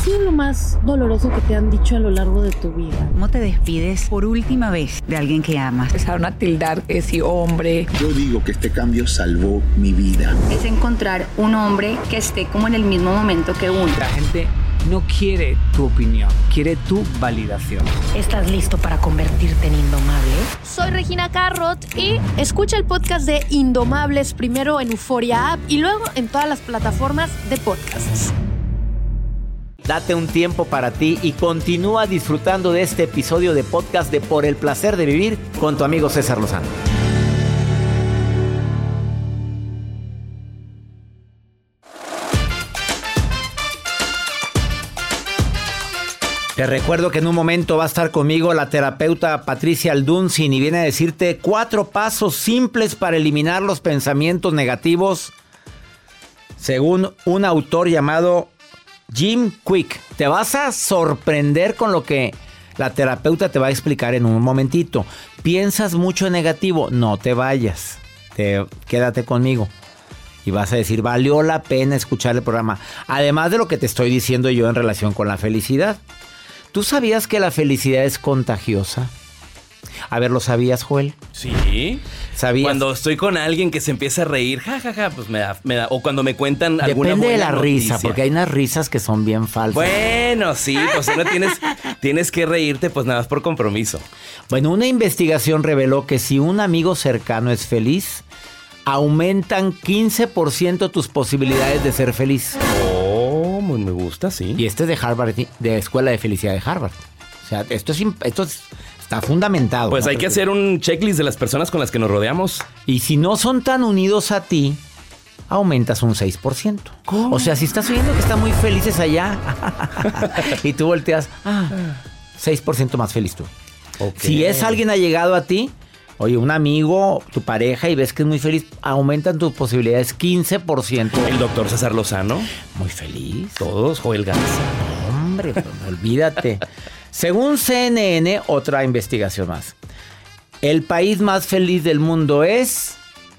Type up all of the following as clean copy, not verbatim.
ha sido lo más doloroso que te han dicho a lo largo de tu vida? ¿Cómo te despides por última vez de alguien que amas? Empezaron a tildar que si hombre. Yo digo que este cambio salvó mi vida. Es encontrar un hombre que esté como en el mismo momento que uno. La gente no quiere tu opinión, quiere tu validación. ¿Estás listo para convertirte en indomable? Soy Regina Carrot y escucha el podcast de Indomables primero en Euforia App y luego en todas las plataformas de podcasts. Date un tiempo para ti y continúa disfrutando de este episodio de podcast de Por el Placer de Vivir con tu amigo César Lozano. Te recuerdo que en un momento va a estar conmigo la terapeuta Patricia Alduncin y viene a decirte 4 pasos simples para eliminar los pensamientos negativos según un autor llamado Jim Kwik. Te vas a sorprender con lo que la terapeuta te va a explicar en un momentito. ¿Piensas mucho en negativo? No te vayas. Quédate conmigo. Y vas a decir, valió la pena escuchar el programa. Además de lo que te estoy diciendo yo en relación con la felicidad. ¿Tú sabías que la felicidad es contagiosa? A ver, ¿lo sabías, Joel? Sí. ¿Sabías? Cuando estoy con alguien que se empieza a reír, jajaja, pues me da. O cuando me cuentan alguna Depende de buena la noticia. risa, porque hay unas risas que son bien falsas. Bueno, sí, pues uno tienes que reírte, pues nada más por compromiso. Bueno, una investigación reveló que si un amigo cercano es feliz, aumentan 15% tus posibilidades de ser feliz. Oh, me gusta, sí. Y este es de Harvard, de Escuela de Felicidad de Harvard. O sea, esto está fundamentado. Pues ¿no? hay que hacer un checklist de las personas con las que nos rodeamos. Y si no son tan unidos a ti, aumentas un 6%. ¿Cómo? O sea, si estás oyendo que están muy felices allá y tú volteas, 6% más feliz tú. Okay. Si es alguien allegado a ti, oye, un amigo, tu pareja, y ves que es muy feliz, aumentan tus posibilidades 15%. El doctor César Lozano. Muy feliz. Todos, Joel Garza. Hombre, pues, olvídate. Según CNN, otra investigación más. El país más feliz del mundo es...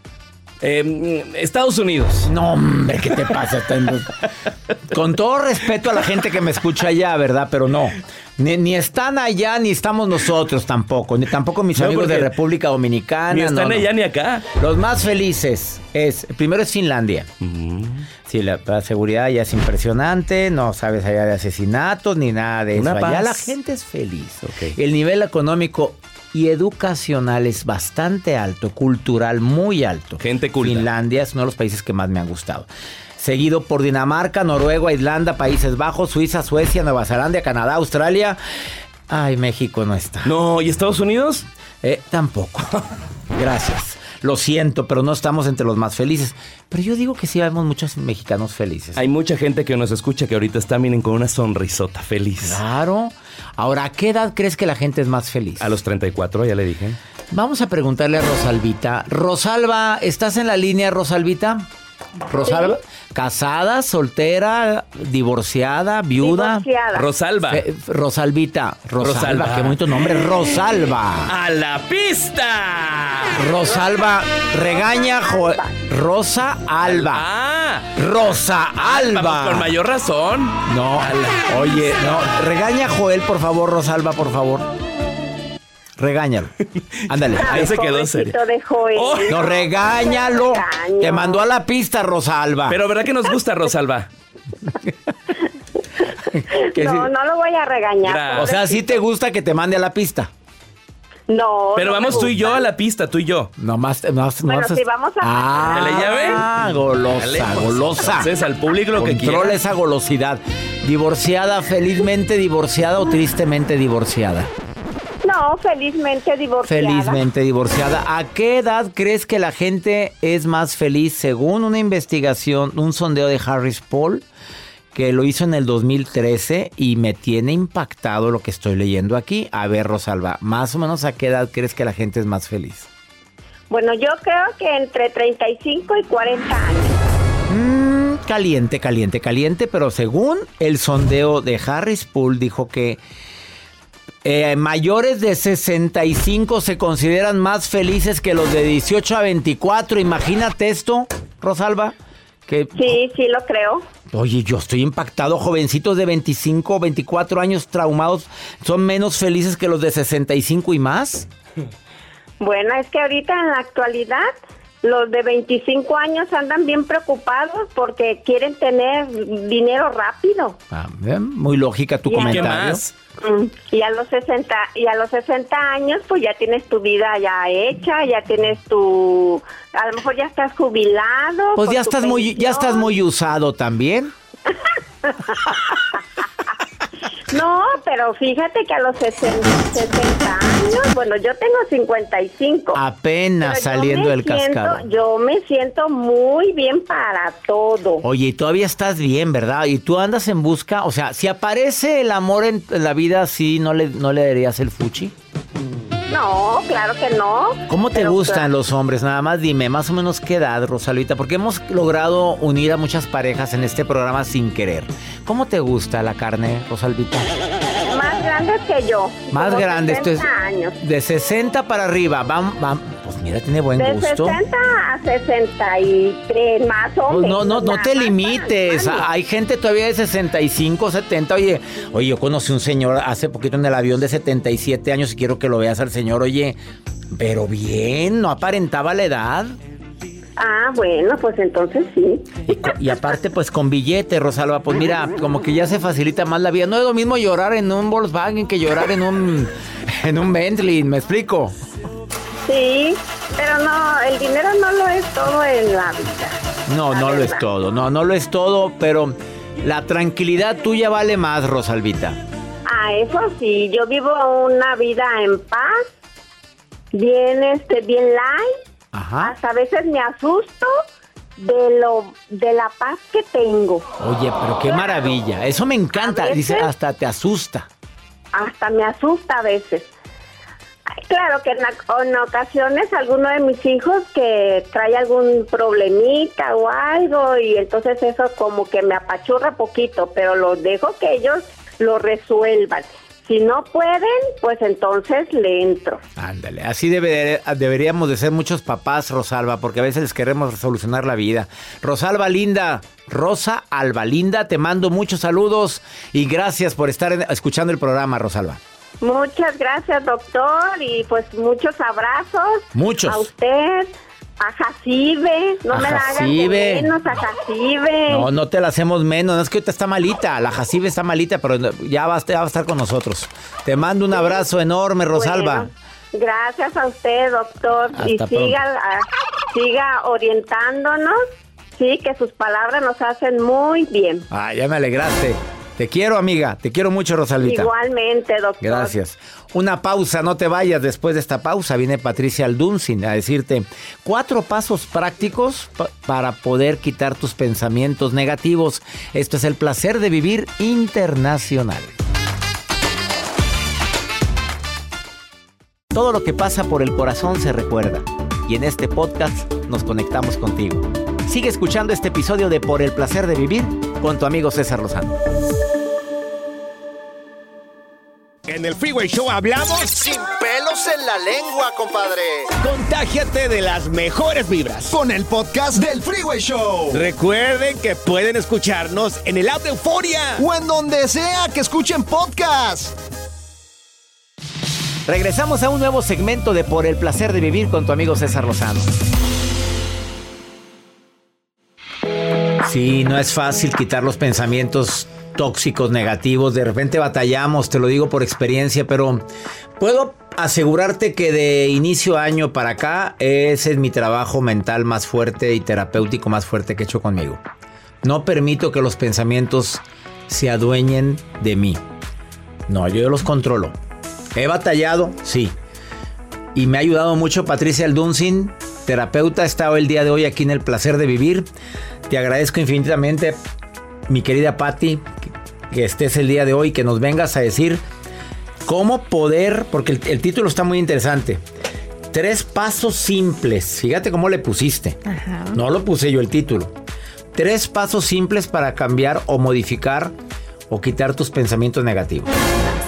Estados Unidos. No, hombre, ¿qué te pasa? Con todo respeto a la gente que me escucha allá, ¿verdad? Pero no. Ni están allá, ni estamos nosotros tampoco. Ni tampoco mis amigos de República Dominicana. Ni están allá ni acá. Los más felices primero es Finlandia. Sí, la seguridad ya es impresionante. No sabes allá de asesinatos ni nada de eso. Allá la gente es feliz. Okay. El nivel económico y educacional es bastante alto, cultural muy alto. Gente culta. Finlandia es uno de los países que más me han gustado. Seguido por Dinamarca, Noruega, Irlanda, Países Bajos, Suiza, Suecia, Nueva Zelanda, Canadá, Australia. Ay, México no está. No, ¿y Estados Unidos? Tampoco. Gracias. Lo siento, pero no estamos entre los más felices. Pero yo digo que sí vemos muchos mexicanos felices. Hay mucha gente que nos escucha que ahorita está, miren, con una sonrisota feliz. Claro. Ahora, ¿a qué edad crees que la gente es más feliz? A los 34, ya le dije. Vamos a preguntarle a Rosalvita. Rosalba, ¿estás en la línea, Rosalvita? Rosalba, ¿sí? ¿Casada, soltera, divorciada, viuda? Divorciada. Rosalba. Rosalvita. Rosalba, qué bonito nombre. Rosalba. ¡A la pista! Rosalba, regaña Rosa Alba. Rosa Alba. Vamos, con mayor razón. No, oye, no. Regaña a Joel, por favor, Rosalba, por favor. Regáñalo. Ándale. Ahí se quedó serio. Oh. No, regáñalo. Te mandó a la pista, Rosalba. Pero ¿verdad que nos gusta, Rosalba? No lo voy a regañar. O sea, ¿sí te gusta que te mande a la pista? No. Pero no vamos tú y yo a la pista, tú y yo. Bueno, sí, vamos a... ¿Dale llave? Golosa. Entonces, al público lo que quiera. Controla esa golosidad. ¿Divorciada, felizmente divorciada o tristemente divorciada? No, felizmente divorciada. Felizmente divorciada. ¿A qué edad crees que la gente es más feliz? Según una investigación, un sondeo de Harris Poll, que lo hizo en el 2013 y me tiene impactado lo que estoy leyendo aquí. A ver, Rosalba, más o menos ¿a qué edad crees que la gente es más feliz? Bueno, yo creo que entre 35 y 40 años. Caliente, pero según el sondeo de Harris Poll dijo que mayores de 65 se consideran más felices que los de 18 a 24. Imagínate esto, Rosalba. Sí, lo creo. Oye, yo estoy impactado. Jovencitos de 25, 24 años traumados son menos felices que los de 65 y más. Bueno, es que ahorita en la actualidad los de 25 años andan bien preocupados porque quieren tener dinero rápido. Muy lógica tu comentario. ¿Qué más? Y a los 60 años pues ya tienes tu vida ya hecha, ya tienes a lo mejor ya estás jubilado. Pues ya estás muy usado también. No, pero fíjate que a los 60 años, bueno, yo tengo 55. Apenas saliendo del cascarón. Yo me siento muy bien para todo. Oye, y todavía estás bien, ¿verdad? Y tú andas en busca, o sea, si aparece el amor en la vida, ¿sí no le darías el fuchi? No, claro que no. ¿Cómo te gustan los hombres? Nada más dime, más o menos qué edad, Rosalvita, porque hemos logrado unir a muchas parejas en este programa sin querer. ¿Cómo te gusta la carne, Rosalvita? Más grandes que yo. Más grandes, 60 años. De 60 para arriba, pues mira, tiene buen gusto. De 60 a 63, más o menos. No te limites. Hay gente todavía de 65, 70. Oye, yo conocí un señor hace poquito en el avión de 77 años y quiero que lo veas al señor. Oye, pero bien, no aparentaba la edad. Ah, bueno, pues entonces sí. Y aparte, pues con billete, Rosalba, pues mira, como que ya se facilita más la vida. No es lo mismo llorar en un Volkswagen que llorar en un Bentley, ¿me explico? Sí, pero no, el dinero no lo es todo en la vida. No lo es todo, no lo es todo, pero la tranquilidad tuya vale más, Rosalvita. Eso sí, yo vivo una vida en paz, bien light. Ajá. Hasta a veces me asusto de la paz que tengo. Oye, pero qué maravilla, eso me encanta, dice, hasta te asusta. Hasta me asusta a veces. Claro que en ocasiones alguno de mis hijos que trae algún problemita o algo y entonces eso como que me apachurra poquito, pero los dejo que ellos lo resuelvan. Si no pueden, pues entonces le entro. Ándale, así deberíamos de ser muchos papás, Rosalba, porque a veces les queremos solucionar la vida. Rosa Alba Linda, te mando muchos saludos y gracias por estar escuchando el programa, Rosalba. Muchas gracias, doctor, y pues muchos abrazos. Muchos. A usted, a Jacibe, no me la hagan de menos, a Jacibe. No te la hacemos menos, no es que ahorita está malita, la Jacibe está malita, pero ya va a estar con nosotros. Te mando un abrazo enorme, Rosalba. Bueno, gracias a usted, doctor, y siga orientándonos, sí, que sus palabras nos hacen muy bien. Ya me alegraste. Te quiero, amiga. Te quiero mucho, Rosalvita. Igualmente, doctor. Gracias. Una pausa, no te vayas. Después de esta pausa viene Patricia Alduncin a decirte 4 pasos prácticos para poder quitar tus pensamientos negativos. Esto es El Placer de Vivir Internacional. Todo lo que pasa por el corazón se recuerda. Y en este podcast nos conectamos contigo. Sigue escuchando este episodio de Por el Placer de Vivir con tu amigo César Lozano. En el Freeway Show hablamos sin pelos en la lengua, compadre. Contágiate de las mejores vibras con el podcast del Freeway Show. Recuerden que pueden escucharnos en el app de Euforia o en donde sea que escuchen podcast. Regresamos a un nuevo segmento de Por el Placer de Vivir con tu amigo César Lozano. Sí, no es fácil quitar los pensamientos tóxicos, negativos. De repente batallamos, te lo digo por experiencia, pero puedo asegurarte que de inicio año para acá, ese es mi trabajo mental más fuerte y terapéutico más fuerte que he hecho conmigo. No permito que los pensamientos se adueñen de mí. No, yo los controlo. He batallado, sí. Y me ha ayudado mucho Patricia Alduncin, terapeuta. Ha estado el día de hoy aquí en El Placer de Vivir. Te agradezco infinitamente, mi querida Patti, que estés el día de hoy, que nos vengas a decir cómo poder, porque el título está muy interesante. 3 pasos simples. Fíjate cómo le pusiste. Ajá. No lo puse yo el título. 3 pasos simples para cambiar o modificar o quitar tus pensamientos negativos.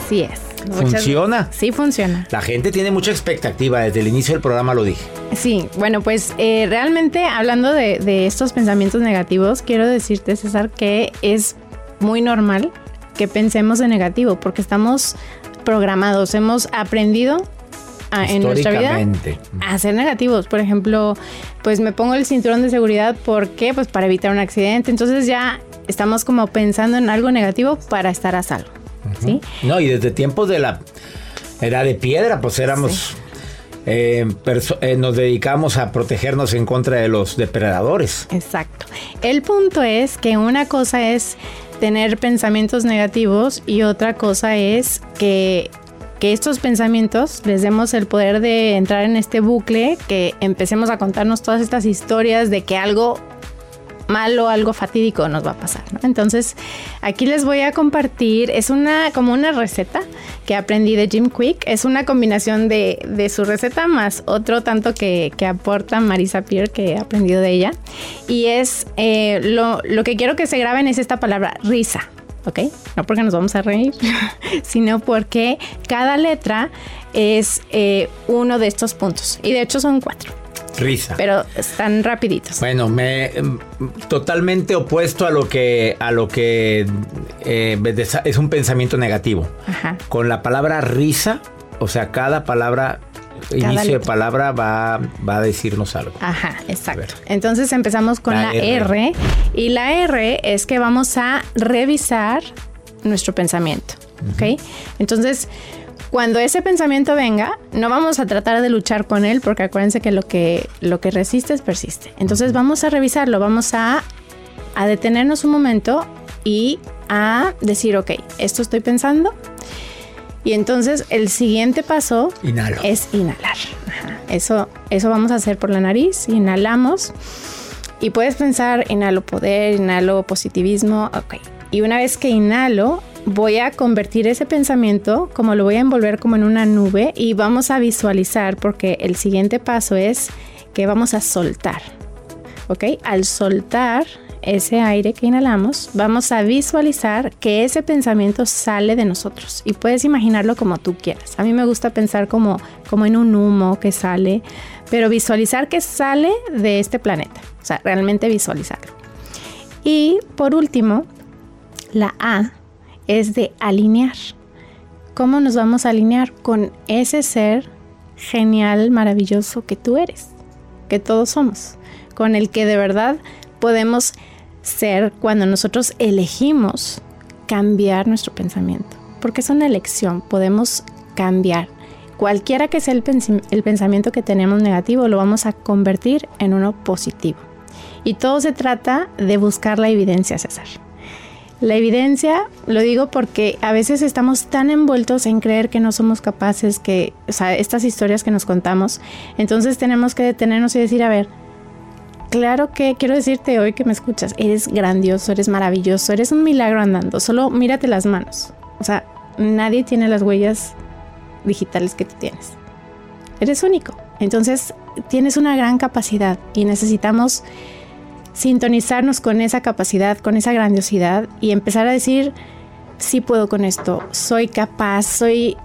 Así es. ¿Funciona? Sí, funciona. La gente tiene mucha expectativa, desde el inicio del programa lo dije. Sí, bueno, pues realmente hablando de estos pensamientos negativos, quiero decirte, César, que es muy normal que pensemos en negativo, porque estamos programados, hemos aprendido en nuestra vida a ser negativos. Por ejemplo, pues me pongo el cinturón de seguridad, ¿por qué? Pues para evitar un accidente. Entonces ya estamos como pensando en algo negativo para estar a salvo, ¿sí? No, y desde tiempos de la edad de piedra, pues éramos... nos dedicamos a protegernos en contra de los depredadores. Exacto. El punto es que una cosa es tener pensamientos negativos y otra cosa es que estos pensamientos les demos el poder de entrar en este bucle, que empecemos a contarnos todas estas historias de que algo malo, algo fatídico nos va a pasar, ¿no? Entonces, aquí les voy a compartir, es como una receta que aprendí de Jim Kwik. Es una combinación de su receta más otro tanto que aporta Marisa Peer, que he aprendido de ella. Y es, lo que quiero que se graben es esta palabra, risa, ¿ok? No porque nos vamos a reír, sino porque cada letra es uno de estos puntos. Y de hecho son 4. Risa. Pero están rapiditos. Bueno, totalmente opuesto a lo que es un pensamiento negativo. Ajá. Con la palabra risa, o sea, cada palabra, inicio de palabra va a decirnos algo. Ajá, exacto. Entonces empezamos con la R. Y la R es que vamos a revisar nuestro pensamiento, ¿ok? Entonces, cuando ese pensamiento venga, no vamos a tratar de luchar con él, porque acuérdense que lo que resistes persiste. Entonces vamos a revisarlo, vamos a detenernos un momento y a decir, ok, esto estoy pensando. Y entonces el siguiente paso es inhalar. Ajá. Eso vamos a hacer por la nariz. Inhalamos y puedes pensar, inhalo poder, inhalo positivismo, ok. Y una vez que inhalo, voy a convertir ese pensamiento, como lo voy a envolver como en una nube, y vamos a visualizar, porque el siguiente paso es que vamos a soltar, ¿ok? Al soltar ese aire que inhalamos, vamos a visualizar que ese pensamiento sale de nosotros, y puedes imaginarlo como tú quieras. A mí me gusta pensar como en un humo que sale, pero visualizar que sale de este planeta, o sea, realmente visualizarlo. Y por último, la A es de alinear. ¿Cómo nos vamos a alinear? Con ese ser genial, maravilloso que tú eres, que todos somos, con el que de verdad podemos ser cuando nosotros elegimos cambiar nuestro pensamiento, porque es una elección, podemos cambiar. Cualquiera que sea el pensamiento que tenemos negativo, lo vamos a convertir en uno positivo. Y todo se trata de buscar la evidencia, César. La evidencia, lo digo porque a veces estamos tan envueltos en creer que no somos capaces, o sea, estas historias que nos contamos, entonces tenemos que detenernos y decir, a ver, claro que quiero decirte hoy que me escuchas, eres grandioso, eres maravilloso, eres un milagro andando, solo mírate las manos. O sea, nadie tiene las huellas digitales que tú tienes. Eres único, entonces tienes una gran capacidad y necesitamos sintonizarnos con esa capacidad, con esa grandiosidad y empezar a decir, sí puedo con esto, soy capaz,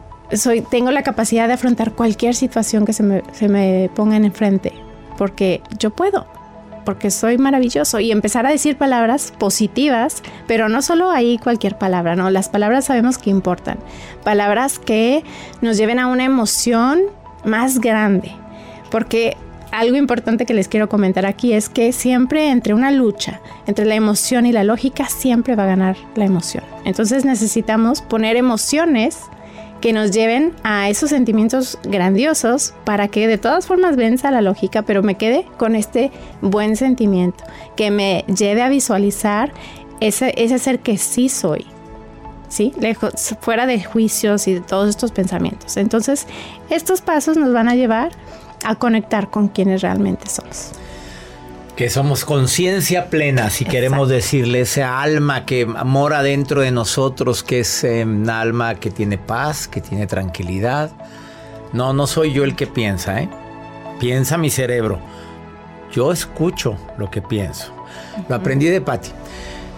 tengo la capacidad de afrontar cualquier situación que se me ponga enfrente, porque yo puedo, porque soy maravilloso, y empezar a decir palabras positivas, pero no solo ahí cualquier palabra, no, las palabras sabemos que importan, palabras que nos lleven a una emoción más grande, porque algo importante que les quiero comentar aquí es que siempre entre una lucha entre la emoción y la lógica, siempre va a ganar la emoción. Entonces necesitamos poner emociones que nos lleven a esos sentimientos grandiosos para que de todas formas venza la lógica, pero me quede con este buen sentimiento que me lleve a visualizar ese ser que sí soy, ¿sí? Lejos, fuera de juicios y de todos estos pensamientos. Entonces, estos pasos nos van a llevar a conectar con quienes realmente somos. Que somos conciencia plena, si Exacto. Queremos decirle, esa alma que mora dentro de nosotros, que es un alma que tiene paz, que tiene tranquilidad. No soy yo el que piensa, piensa mi cerebro. Yo escucho lo que pienso. Lo aprendí de Patti.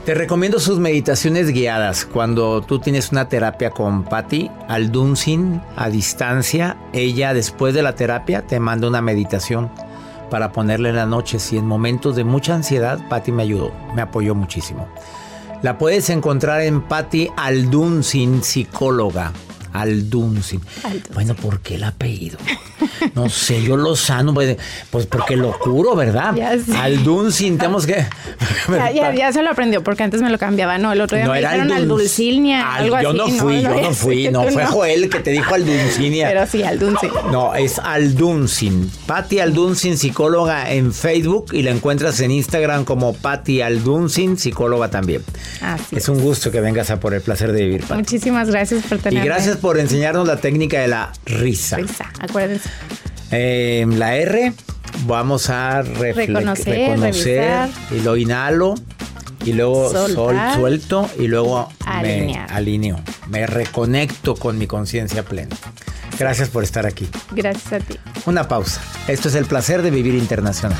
Te recomiendo sus meditaciones guiadas. Cuando tú tienes una terapia con Patti Alduncin a distancia, ella después de la terapia te manda una meditación para ponerla en la noche. Si en momentos de mucha ansiedad, Patti me ayudó, me apoyó muchísimo. La puedes encontrar en Patti Alduncin, psicóloga. Alduncin. Bueno, ¿por qué el apellido? No sé, yo Lozano, pues porque lo curo, ¿verdad? Alduncin, tenemos que... Ya se lo aprendió, porque antes me lo cambiaba, ¿no? El otro día me dijeron Aldulcinia, algo así. Yo no fui, fue Joel que te dijo Alduncinia. Pero sí, Alduncin. No, es Alduncin. Patti Alduncin, psicóloga en Facebook, y la encuentras en Instagram como Patti Alduncin, psicóloga también. Así es un gusto que vengas a Por el Placer de Vivir, Patti. Muchísimas gracias por tenerme. Y gracias por enseñarnos la técnica de la risa. Acuérdense. La R, vamos a reconocer y lo inhalo y luego suelto y luego me alineo. Me reconecto con mi conciencia plena. Gracias por estar aquí. Gracias a ti. Una pausa. Esto es El Placer de Vivir Internacional.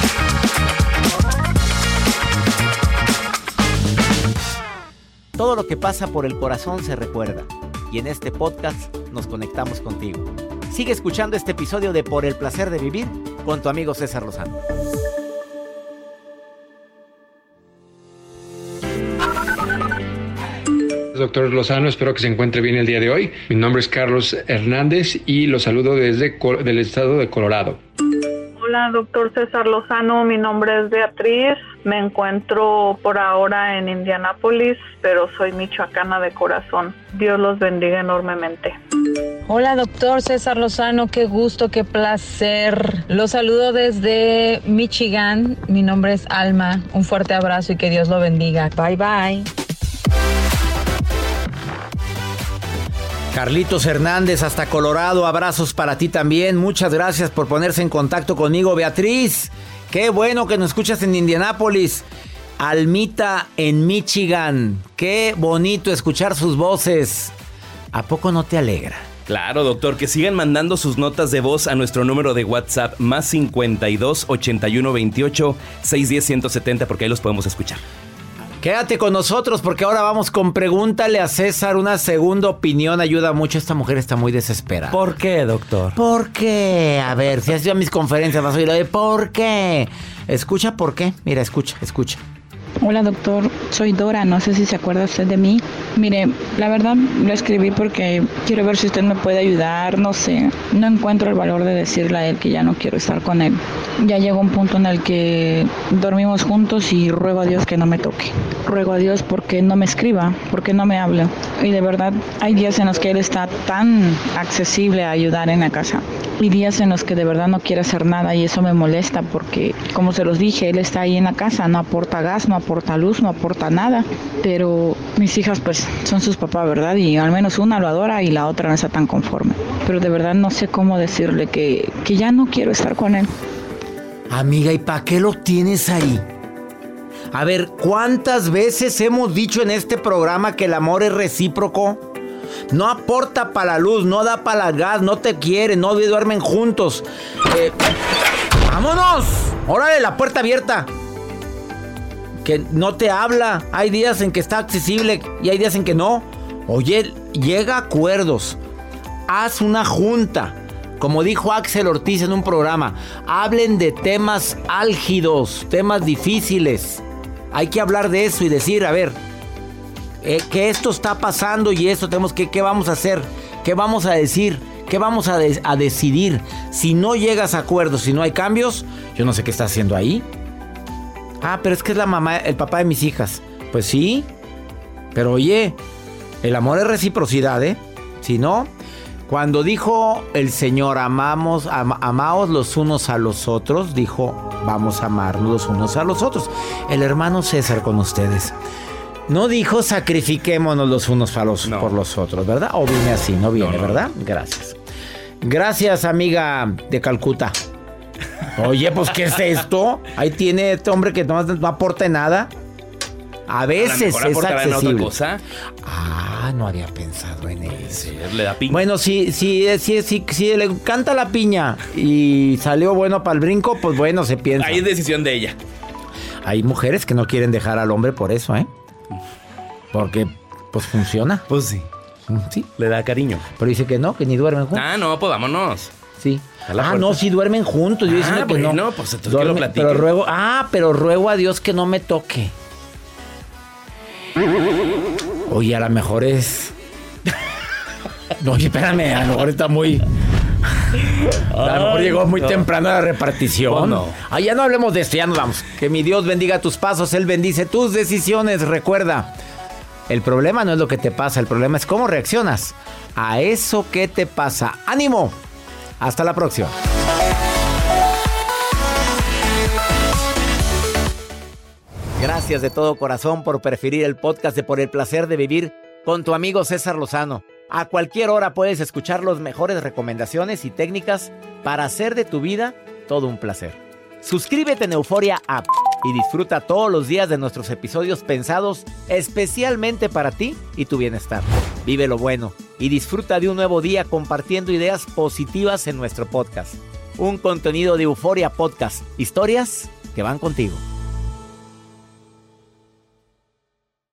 Todo lo que pasa por el corazón se recuerda. Y en este podcast nos conectamos contigo. Sigue escuchando este episodio de Por el Placer de Vivir con tu amigo César Lozano. Doctor Lozano, espero que se encuentre bien el día de hoy. Mi nombre es Carlos Hernández y lo saludo desde el estado de Colorado. Hola, doctor César Lozano, mi nombre es Beatriz, me encuentro por ahora en Indianápolis, pero soy michoacana de corazón. Dios los bendiga enormemente. Hola, doctor César Lozano, qué gusto, qué placer. Los saludo desde Michigan, mi nombre es Alma, un fuerte abrazo y que Dios lo bendiga. Bye, bye. Carlitos Hernández hasta Colorado, abrazos para ti también. Muchas gracias por ponerse en contacto conmigo. Beatriz, qué bueno que nos escuchas en Indianápolis. Almita en Michigan, qué bonito escuchar sus voces. ¿A poco no te alegra? Claro, doctor, que sigan mandando sus notas de voz a nuestro número de WhatsApp más 52 81 28 610 170, porque ahí los podemos escuchar. Quédate con nosotros porque ahora vamos con Pregúntale a César. Una segunda opinión ayuda mucho. Esta mujer está muy desesperada. ¿Por qué, doctor? ¿Por qué? A ver, si has ido a mis conferencias vas a oír lo de ¿por qué? Escucha por qué. Mira, escucha. Hola, doctor, soy Dora, no sé si se acuerda usted de mí. Mire, la verdad lo escribí porque quiero ver si usted me puede ayudar, no sé. No encuentro el valor de decirle a él que ya no quiero estar con él. Ya llegó un punto en el que dormimos juntos y ruego a Dios que no me toque. Ruego a Dios porque no me escriba, porque no me hable. Y de verdad, hay días en los que él está tan accesible a ayudar en la casa. Y días en los que de verdad no quiere hacer nada y eso me molesta porque, como se los dije, él está ahí en la casa, no aporta gas, no aporta luz, no aporta nada. Pero mis hijas pues son sus papás, ¿verdad? Y al menos una lo adora y la otra no está tan conforme. Pero de verdad no sé cómo decirle que ya no quiero estar con él. Amiga, ¿y para qué lo tienes ahí? A ver, ¿cuántas veces hemos dicho en este programa que el amor es recíproco? No aporta para la luz, no da para el gas, no te quiere, no duermen juntos. ¡Vámonos! ¡Órale, la puerta abierta! Que no te habla. Hay días en que está accesible y hay días en que no. Oye, llega a acuerdos. Haz una junta. Como dijo Axel Ortiz en un programa, hablen de temas álgidos, temas difíciles. Hay que hablar de eso y decir, a ver, que esto está pasando y esto tenemos que, ¿qué vamos a hacer? ¿Qué vamos a decir? ¿Qué vamos a decidir? Si no llegas a acuerdos, si no hay cambios, yo no sé qué está haciendo ahí. Ah, pero es que es la mamá, el papá de mis hijas. Pues sí, pero oye, el amor es reciprocidad, ¿eh? Si no, cuando dijo el Señor, amaos los unos a los otros, dijo, vamos a amarnos los unos a los otros. El hermano César con ustedes. No dijo sacrifiquémonos los unos por los otros, ¿verdad? O viene así, no viene, ¿verdad? Gracias. Gracias, amiga de Calcuta. Oye, pues, ¿qué es esto? Ahí tiene este hombre que no aporta nada. A veces es accesible. Otra cosa. Ah, no había pensado en eso. Sí, le da piña. Bueno, si le canta la piña y salió bueno para el brinco, pues bueno, se piensa. Ahí es decisión de ella. Hay mujeres que no quieren dejar al hombre por eso, ¿eh? Porque, pues, funciona. Pues sí. Sí. Le da cariño. Pero dice que no, que ni duermen juntos. Ah, no, pues vámonos. Sí. No, sí duermen juntos. Yo diciendo que no. No, pues entonces que lo platiquen. Pero ruego a Dios que no me toque. Oye, a lo mejor es... No, oye, espérame, a lo mejor está muy... A lo mejor llegó muy temprano a la repartición. Oh, no. Ya no hablemos de esto, ya nos vamos. Que mi Dios bendiga tus pasos, Él bendice tus decisiones. Recuerda, el problema no es lo que te pasa, el problema es cómo reaccionas a eso que te pasa. ¡Ánimo! Hasta la próxima. Gracias de todo corazón por preferir el podcast de Por el Placer de Vivir con tu amigo César Lozano. A cualquier hora puedes escuchar las mejores recomendaciones y técnicas para hacer de tu vida todo un placer. Suscríbete en Euforia App y disfruta todos los días de nuestros episodios pensados especialmente para ti y tu bienestar. Vive lo bueno y disfruta de un nuevo día compartiendo ideas positivas en nuestro podcast. Un contenido de Euforia Podcast. Historias que van contigo.